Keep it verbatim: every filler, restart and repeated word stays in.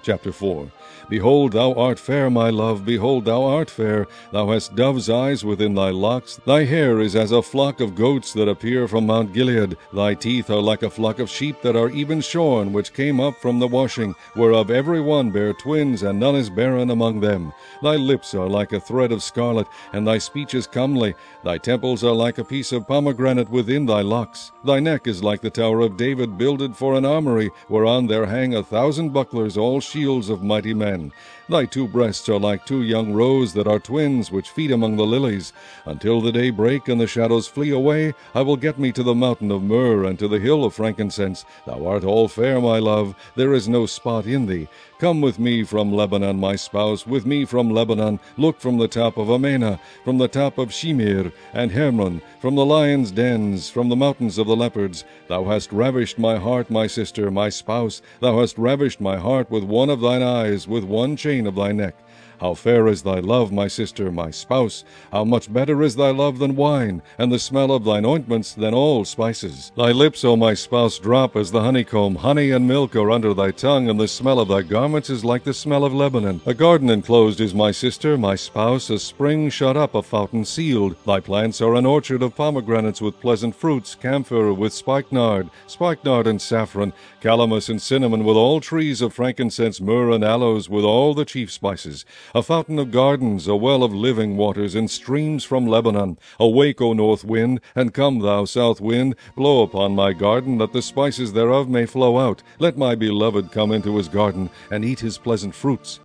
Chapter four. Behold, thou art fair, my love, behold, thou art fair. Thou hast dove's eyes within thy locks. Thy hair is as a flock of goats that appear from Mount Gilead. Thy teeth are like a flock of sheep that are even shorn, which came up from the washing, whereof every one bare twins, and none is barren among them. Thy lips are like a thread of scarlet, and thy speech is comely. Thy temples are like a piece of pomegranate within thy locks. Thy neck is like the tower of David builded for an armory, whereon there hang a thousand bucklers, all shields of mighty men. Thy two breasts are like two young roes that are twins, which feed among the lilies. Until the day break and the shadows flee away, I will get me to the mountain of myrrh and to the hill of frankincense. Thou art all fair, my love, there is no spot in thee. Come with me from Lebanon, my spouse, with me from Lebanon. Look from the top of Amana, from the top of Shimir and Hermon, from the lions' dens, from the mountains of the leopards. Thou hast ravished my heart, my sister, my spouse. Thou hast ravished my heart with one of thine eyes, with one chain of thy neck. How fair is thy love, my sister, my spouse! How much better is thy love than wine, and the smell of thine ointments than all spices! Thy lips, O my spouse, drop as the honeycomb. Honey and milk are under thy tongue, and the smell of thy garments is like the smell of Lebanon. A garden enclosed is my sister, my spouse, a spring shut up, a fountain sealed. Thy plants are an orchard of pomegranates with pleasant fruits, camphor with spikenard, spikenard and saffron, calamus and cinnamon, with all trees of frankincense, myrrh and aloes, with all the chief spices. A fountain of gardens, a well of living waters, and streams from Lebanon. Awake, O north wind, and come, thou south wind. Blow upon my garden, that the spices thereof may flow out. Let my beloved come into his garden, and eat his pleasant fruits.